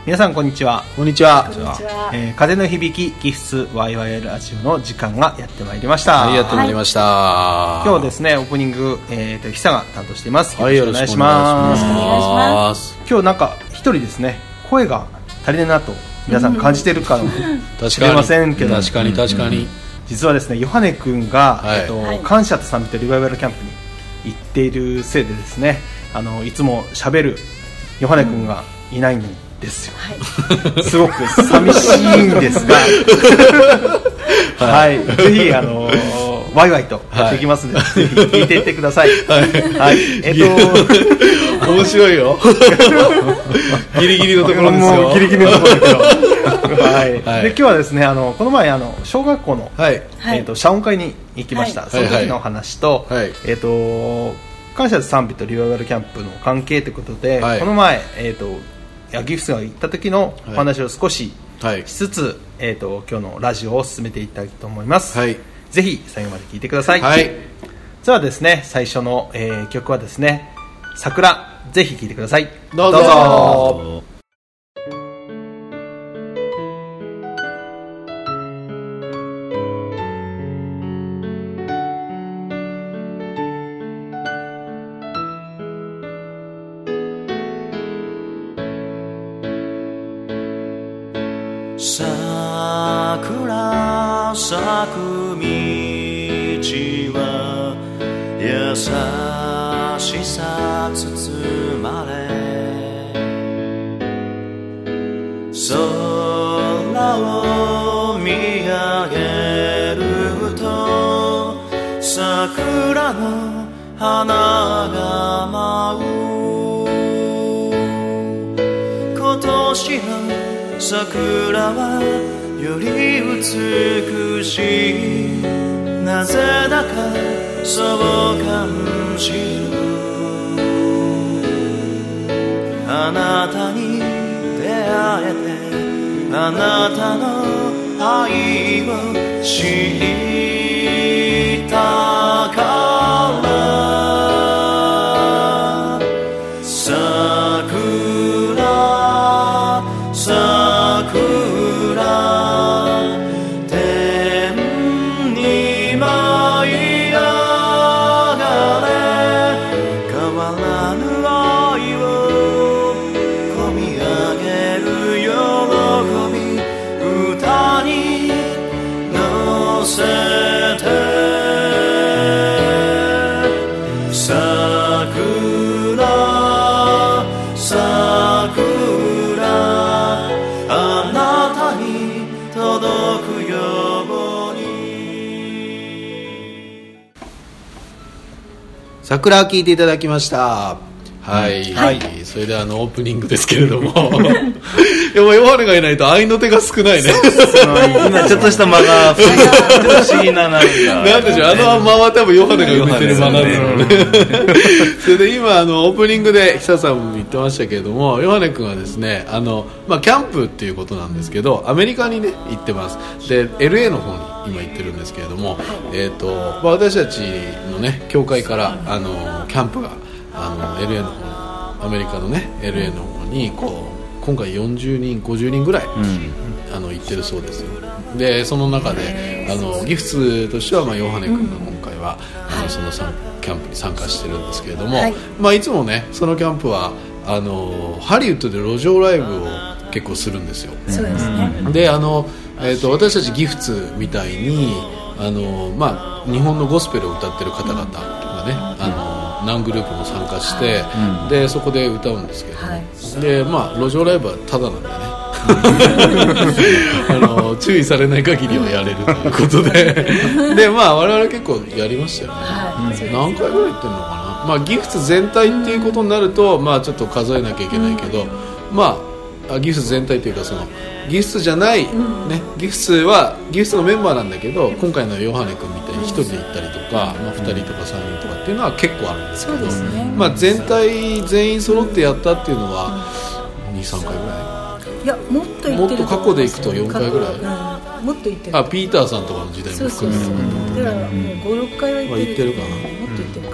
皆さんこんにちは。 こんにちは。 風の響きギフスワイワイラジオの時間がやってまいりました。 はい、やってまいりました。 今日はですね、オープニング、久が担当しています。 はい、よろしくお願いします。 今日なんか一人ですね、声が足りないなと皆さん感じてるかもしれませんけど、 確かに実はですね、ヨハネ君が、感謝と賛美とリバイバルキャンプに行っているせいでですね、いつも喋るヨハネ君がいないんですよ、すごく寂しいんですがはい、ぜひワイワイとやっていきますので、ぜひ聞いていってください。 面白いよギリギリのところですよ。 もうギリギリのところですよで、今日はですね、この前小学校の、謝恩会に行きました。その時の話と、感謝と賛美とリバイバルキャンプの関係ということで、この前ギフスが行った時のお話を少ししつつ、今日のラジオを進めていきたいと思います。ぜひ最後まで聞いてください。ではですね、最初の、曲はですね、桜、ぜひ聴いてください。どうぞ。 桜咲く道は優しさ包まれ、空を見上げると桜の花が舞う。今年の桜はより美しい、なぜだかそう感じる。あなたに出会えて、あなたの愛を知ったから、 桜聴いていただきました。はい、それでオープニングですけれどもヨハネがいないと愛の手が少ないね今ちょっとした間が不思議ななんでしょう、 間は多分ヨハネが埋めてる間なんだろうねそれで今オープニングで久さんも言ってましたけれども、ヨハネ君はですねキャンプっていうことなんですけど、アメリカにね行ってます。で LA の方に今行ってるんですけれども、私たちのね教会からキャンプがLA の方に、アメリカのね LA の方に今回40人50人ぐらい、行ってるそうですよ。でその中でギフスとしては、ヨハネ君が今回は、そのキャンプに参加してるんですけれども、いつもねそのキャンプはハリウッドで路上ライブを結構するんですよ。 そうですね。 で私たちギフスみたいに日本のゴスペルを歌ってる方々がね何グループも参加して、でそこで歌うんですけど、で路上ライブはタダなんでね注意されない限りはやれるということでで我々結構やりましたよね、何回ぐらい行ってるのかな。ギフス全体っていうことになるとちょっと数えなきゃいけないけど、ギフス全体というかギフスじゃない、ギフスはギフスのメンバーなんだけど、今回のヨハネ君みたいに1人で行ったりとか、2人とか3人とかっていうのは結構あるんですけど、全体全員揃ってやったっていうのは 2,3 回ぐらい。 いやもっと行ってると思います。 もっと過去で行くと4回ぐらい、 もっと行ってる。 ピーターさんとかの時代も含めてだからもう 5,6 回は行ってるかな。もっと行ってるか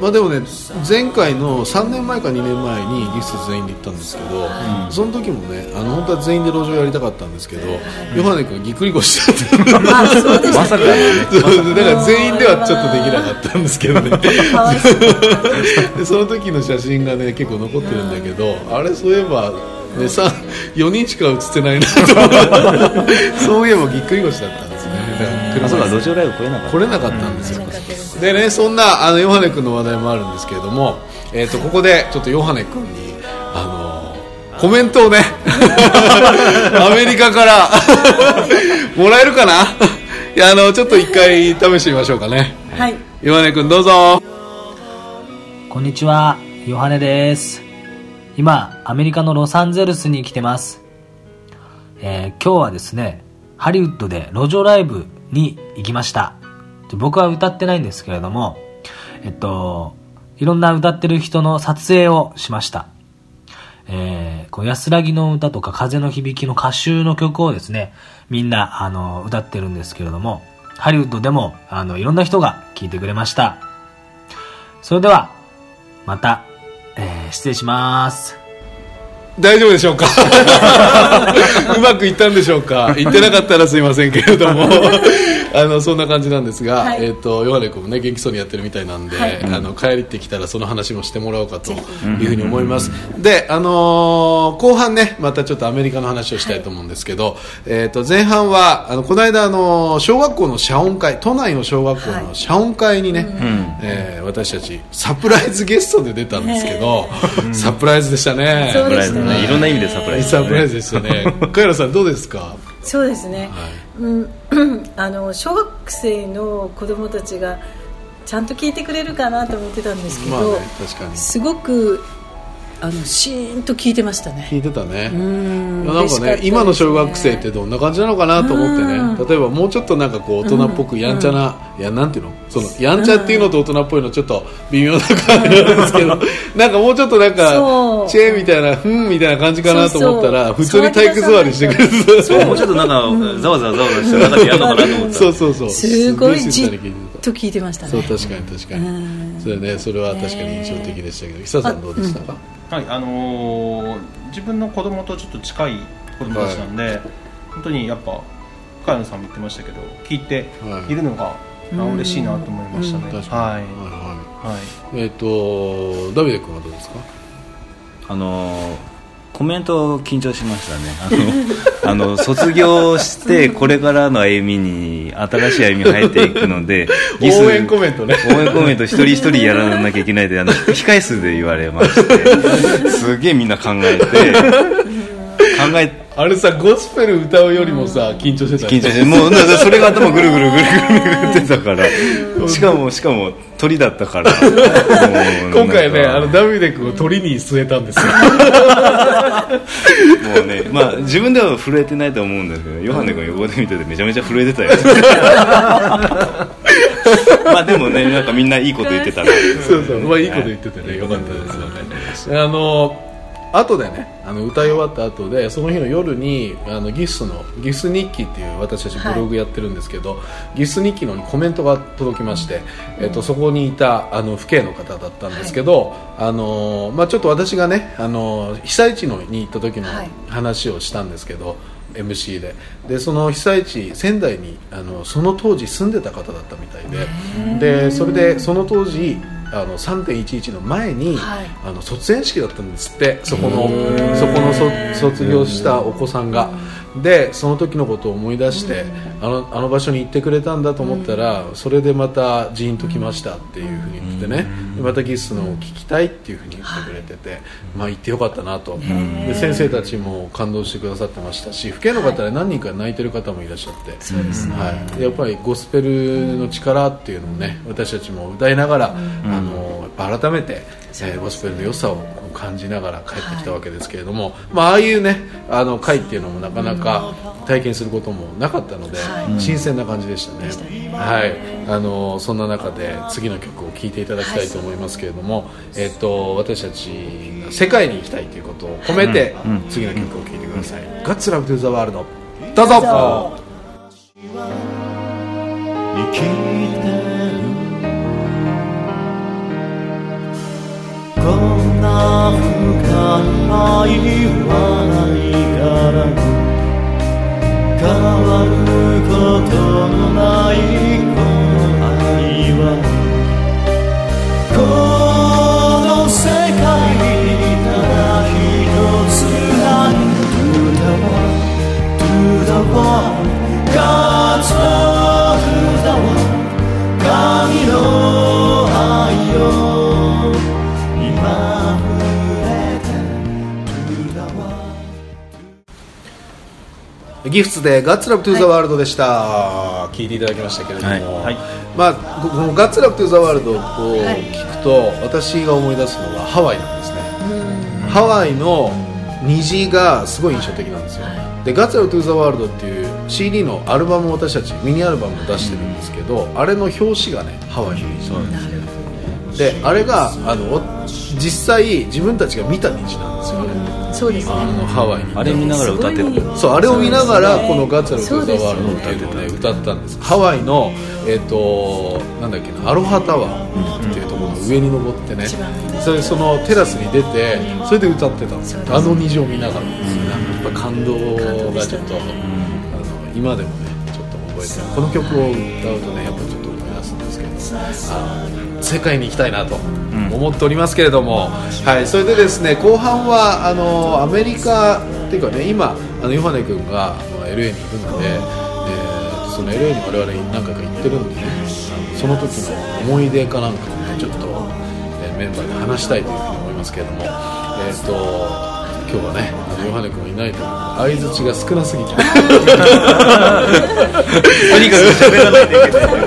まあでもね、前回の3年前か2年前にギス全員で行ったんですけど、その時もね、本当は全員で路上やりたかったんですけど、ヨハネ君がぎっくり腰だったまさかね、 だから全員ではちょっとできなかったんですけどねでその時の写真がね結構残ってるんだけど、あれそういえば、ね、4人しか写ってないなとそういえばぎっくり腰だったんですね。 そうか、路上ライブ来れなかったんですよ。でね、そんなヨハネ君の話題もあるんですけれども、ここでちょっとヨハネ君にコメントをねアメリカからもらえるかな。いや、ちょっと一回試してみましょうかね。 はい、 ヨハネ君どうぞ。 こんにちは、ヨハネです。今アメリカのロサンゼルスに来てます。今日はですね、ハリウッドで路上ライブに行きました。僕は歌ってないんですけれども、いろんな歌ってる人の撮影をしました。安らぎの歌とか風の響きの歌集の曲をですね、みんな歌ってるんですけれども、ハリウッドでもいろんな人が聴いてくれました。それではまた、失礼します。 大丈夫でしょうかうまくいったんでしょうか。言ってなかったらすいませんけれどもそんな感じなんですが、はい、ヨハネ君もね元気そうにやってるみたいなんで、はい、帰ってきたらその話もしてもらおうかというふうに思います。で、後半ねまたちょっとアメリカの話をしたいと思うんですけど、はい、前半はこの間小学校の謝恩会、都内の小学校の謝恩会にね、はい、私たちサプライズゲストで出たんですけど、サプライズでしたね。 そうでしたね。いろんな意味でサプライズ、 サプライズでしたね。カエラさんどうですか。 そうですね、はい、小学生の子供たちがちゃんと聞いてくれるかなと思ってたんですけど、まあね、確かにすごくシーンと聞いてましたね。 聞いてたね。なんかね、今の小学生ってどんな感じなのかなと思ってね、例えばもうちょっとなんかこう大人っぽくやんちゃな、いやなんていうの、そのやんちゃっていうのと大人っぽいのちょっと微妙な感じなんですけどなんかもうちょっとなんかチェーみたいなみたいな感じかなと思ったら、普通に体育座りしてくれる。 そうもうちょっとなんかざわざわして中でやるのかなと思ったらそうすごいじっと聞いてましたね。 そう確かにそれね、それは確かに印象的でしたけど、久さんどうでしたか。 はい、自分の子供とちょっと近い子供たちなんで、はい、本当にやっぱカエラさんも言ってましたけど聞いているのが、嬉しいなと思いましたね。確かに、はい、 ダビデ君はどうですか。 コメント緊張しましたね。卒業してこれからの歩みに新しい歩みが入っていくので応援コメントね、 応援コメント一人一人やらなきゃいけないで控え室で言われましてすげえみんな考えあれさ、ゴスペル歌うよりもさ緊張してた、 緊張してもうそれが頭ぐるぐる巡ってたからしかも鳥だったから今回ねダビデ君を鳥に据えたんですよもうね、まあ自分では震えてないと思うんですけど、ヨハネ君横で見ててめちゃめちゃ震えてたよまあでもね、なんかみんないいこと言ってたらそう、まあいいこと言っててね、よかったですよね。後でね、歌い終わった後でその日の夜にギス日記っていう私たちブログやってるんですけど、ギス日記のコメントが届きまして、そこにいた父兄の方だったんですけど、まあ、ちょっと私がね被災地に行った時の話をしたんですけど、MC でその被災地仙台にその当時住んでた方だったみたいで、それでその当時3.11 の前に、卒園式だったんですって、そこの卒業したお子さんが、でその時のことを思い出して、あの場所に行ってくれたんだと思ったら、それでまたジーンと来ましたっていうふうに言ってね、またギスのを聞きたいっていうふうに言ってくれてて、まあ行ってよかったなと。で先生たちも感動してくださってましたし、父兄の方で何人か泣いてる方もいらっしゃって、はい、やっぱりゴスペルの力っていうのをね、私たちも歌いながら、改めて、ゴスペルの良さを感じながら帰ってきたわけですけれども、まあ、ああいうね会っていうのもなかなか体験することもなかったので、新鮮な感じでしたね。はい、そんな中で次の曲を聴いていただきたいと思いますけれども、私たちが世界に行きたいということを込めて、次の曲を聴いてください。God's Love to the World、 どうぞ。 生きてる愛はないから変わることのないこの愛はこの世界にただ一つなる To the world God's love to the world 神の愛よ今触れて To the world ギフツでガッツラブトゥーザワールドでした、聞いていただきましたけれども、まあ、このガッツラブトゥーザワールドを聞くと、私が思い出すのはハワイなんですね。ハワイの虹がすごい印象的なんですよ。でガッツラブトゥーザワールドっていう CD のアルバムを私たちミニアルバムを出してるんですけど、あれの表紙がねハワイの虹なんですよ。であれが実際自分たちが見た虹なんですよね。 そうですね、 ハワイにあれ見ながら歌ってた。 そう、あれを見ながらこのガッツラブトゥーザワールドっていうのをね歌ったんです。ハワイのなんだっけな、アロハタワーっていうところの上に登ってね、そのテラスに出てそれで歌ってたんですよ。あの虹を見ながらですね、やっぱ感動がちょっと今でもねちょっと覚えてる。この曲を歌うとねやっぱちょっと思い出すんですけど、世界に行きたいなと思っておりますけれども、はい、それでですね後半はアメリカっていうかね、今ヨハネ君がLA にいるので、その LA に我々何回か行ってるんでね、その時の思い出かなんかをねちょっと、メンバーで話したいというふうに思いますけれども、今日はねヨハネ君はいないと思うので相づちが少なすぎてとにかく喋らないといけない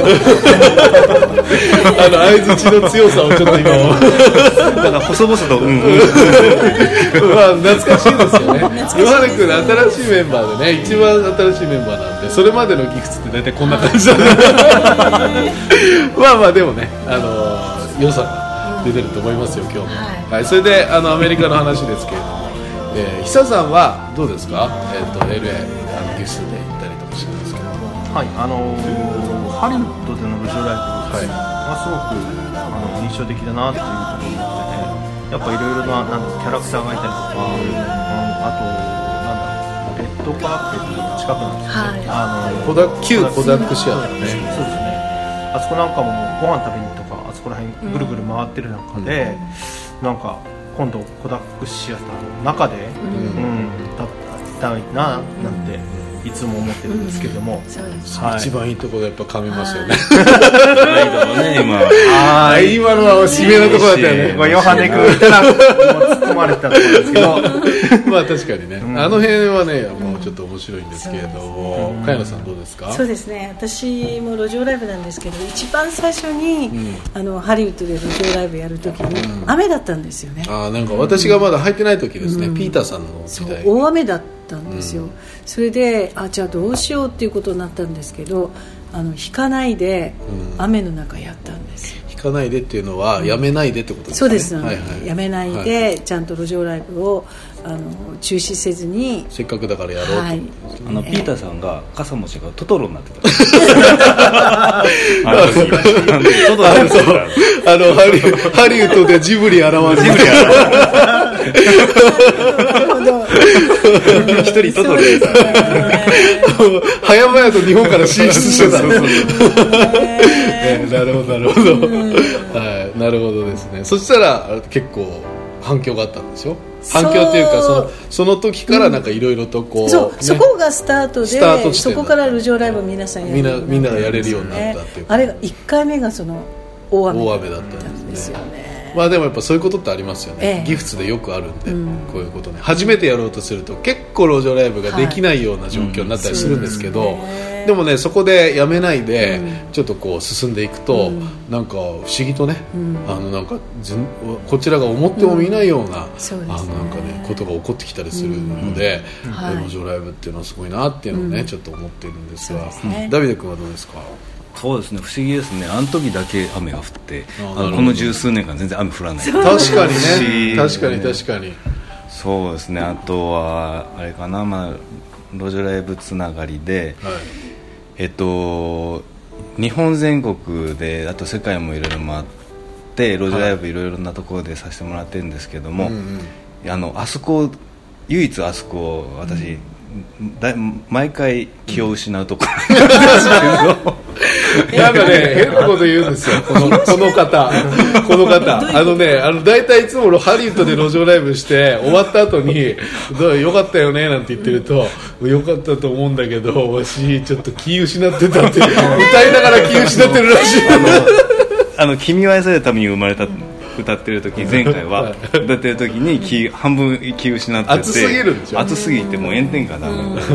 相づちの強さをちょっと今なんか細々とまあ懐かしいですよね。ヨハネ君の新しいメンバーでね、一番新しいメンバーなんで、それまでのギフツって大体こんな感じなんでまあまあでもね良さが出てると思いますよ今日も、はい、それでアメリカの話ですけれども、久さんはどうですか、LA ギフツで行ったりとかしてるんですけど、 はい、ハリウッドでの路上ライブがすごく印象的だなっていうところでね、やっぱいろいろなキャラクターがいたりとか、あとレッドカーペットの近くなんですよね、 旧コダックシアターね。 そうですね、あそこなんかもご飯食べにとかあそこら辺ぐるぐる回ってる中で、なんか今度コダックシアターの中で歌いたいななんていつも思ってるんですけども、 一番いいところでやっぱ噛みますよね。今のは締めのところだったよね。 ヨハネ君いたら突っ込まれてたところですけどまあ確かにね、あの辺はねもうちょっと面白いんですけれども、茅野さんどうですか？ そうですね、私も路上ライブなんですけど、一番最初に、ハリウッドで路上ライブやるときに、雨だったんですよね。 なんか私がまだ入ってない時ですね、ピーターさんの時代、 大雨だったんですよ。それでじゃあどうしようっていうことになったんですけど、弾かないで雨の中やったんですよ。 弾かないでっていうのはやめないでってことですかね。 そうです、やめないで、ちゃんと路上ライブを中止せずに、 せっかくだからやろうと、 ピーターさんが傘持ちがトトロになってたハリウッドでジブリ現れる一人トトロです早々と日本から進出してたなるほどなるほど、はい、なるほどですね。そしたら結構反響があったんですよ。反響っていうかその時からなんかいろいろとこう、 そこがスタートで、そこから路上ライブ皆さんみんながやれるようになったっていう、 あれが1回目がその大雨だったんですよね。 まあでもやっぱそういうことってありますよね、ギフツでよくあるんで、こういうことね、初めてやろうとすると結構路上ライブができないような状況になったりするんですけど、でもねそこでやめないでちょっとこう進んでいくと、なんか不思議とね、なんかこちらが思っても見ないような、なんかねことが起こってきたりするので、路上ライブっていうのはすごいなっていうのをね、ちょっと思ってるんですが、ダビデ君はどうですか？ そうですね、不思議ですね。あの時だけ雨が降ってこの十数年間全然雨降らない。 確かにね、確かにそうですね。あとはあれかな、路上ライブつながりで、日本全国で、あと世界もいろいろ回って路上ライブいろいろなところでさせてもらってるんですけども、 あそこ唯一あそこ私、毎回気を失うところなんかね変なこと言うんですよこの方だいたいいつもハリウッドで路上ライブして終わった後によかったよねなんて言ってるとよかったと思うんだけどわしちょっと気失ってたって歌いながら気失ってるらしい君は愛されるために生まれた歌ってる時前回は歌ってる時に半分気失ってて熱すぎるんでしょ。 熱すぎてもう炎天下だ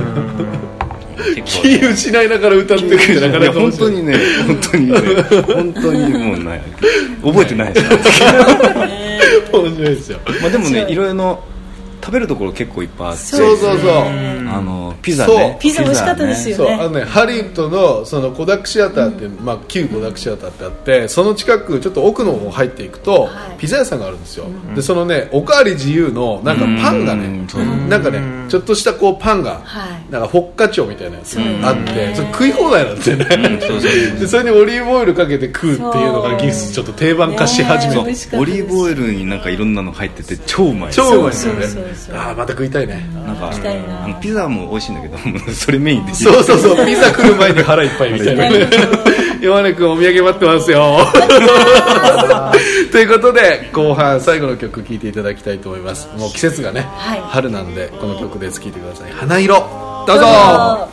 気失いながら歌ってるってなかなか本当にね本当にもうない覚えてないです面白いですよ。 でもねいろいろ食べるところ結構いっぱいあってそうピザねピザ美味しかったですよね。 そうハリウッドのそのコダックシアターって、旧コダックシアターってあってその近くちょっと奥の方入っていくと、ピザ屋さんがあるんですよ、でそのねおかわり自由のなんかパンがねなんかねちょっとしたこうパンがなんかフォッカチョみたいなやつがあってそれ食い放題なんですよね、でそれにオリーブオイルかけて食うっていうのがギフスちょっと定番化し始めて、 オリーブオイルになんかいろんなの入ってて超うまいですよね。また食いたいね。 なんかピザも美味しいんだけどそれメインでそうピザ来る前に腹いっぱいみたいなヨハネ君お土産待ってますよということで後半最後の曲聴いていただきたいと思います。もう季節がね、春なんでこの曲です聴いてください。花色どうぞ。 あ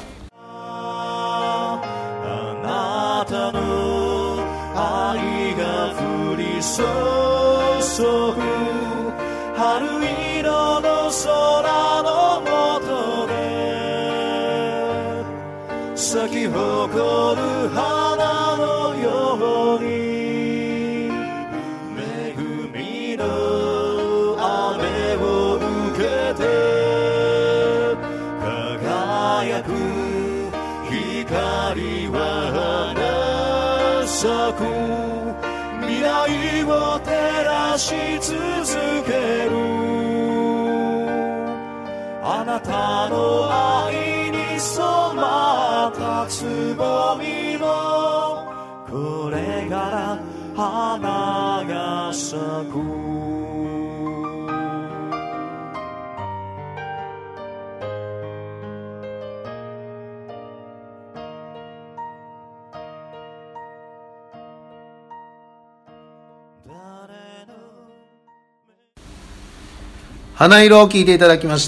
なたの愛が降り注ぐ春色の空の下で咲き誇る花のように恵みの雨を受けて輝く光は咲く未来を照らし続けるあなたの愛に染まったつぼみもこれから花が咲く花色を聴いていただきました、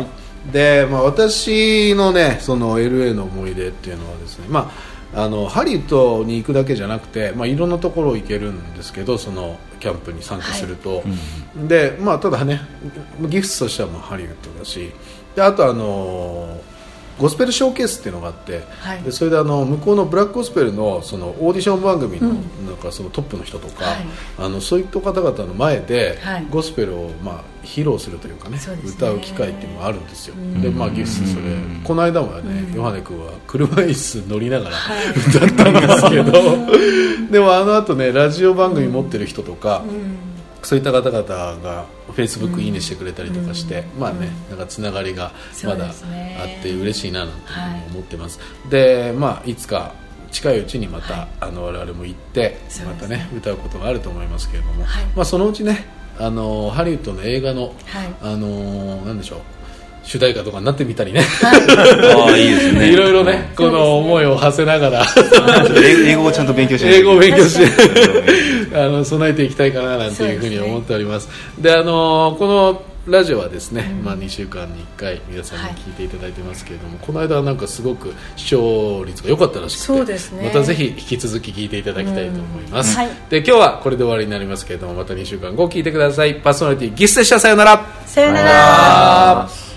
で、私のねその LA の思い出っていうのはですね、ハリウッドに行くだけじゃなくて、いろんなところ行けるんですけどそのキャンプに参加すると、でただねギフスとしてはハリウッドだしであとゴスペルショーケースっていうのがあって、でそれで向こうのブラックゴスペルのそのオーディション番組のなんかそのトップの人とか、そういった方々の前でゴスペルを披露するというかね、歌う機会っていうのがあるんですよ。でギフスそれこの間はねヨハネ君は車椅子乗りながら歌ったんですけどでも後ねラジオ番組持ってる人とか、そういった方々がフェイスブックいいねしてくれたりとかして、なんかつながりがまだあって嬉しいななんて思ってます。でいつか近いうちにまた、我々も行ってまたね歌うことがあると思いますけれども、そのうちねハリウッドの映画の、なんでしょう主題歌とかになってみたりね、 いいですね。 いろいろねこの思いを馳せながら英語をちゃんと勉強して英語を勉強して備えていきたいかななんていうふうに思っております。でこのラジオはですね、2週間に1回皆さんに聞いていただいてますけれども、この間はなんかすごく視聴率が良かったらしくて、またぜひ引き続き聞いていただきたいと思います、で今日はこれで終わりになりますけれどもまた2週間後聞いてください。パーソナリティギスでした。さよなら。 さよなら。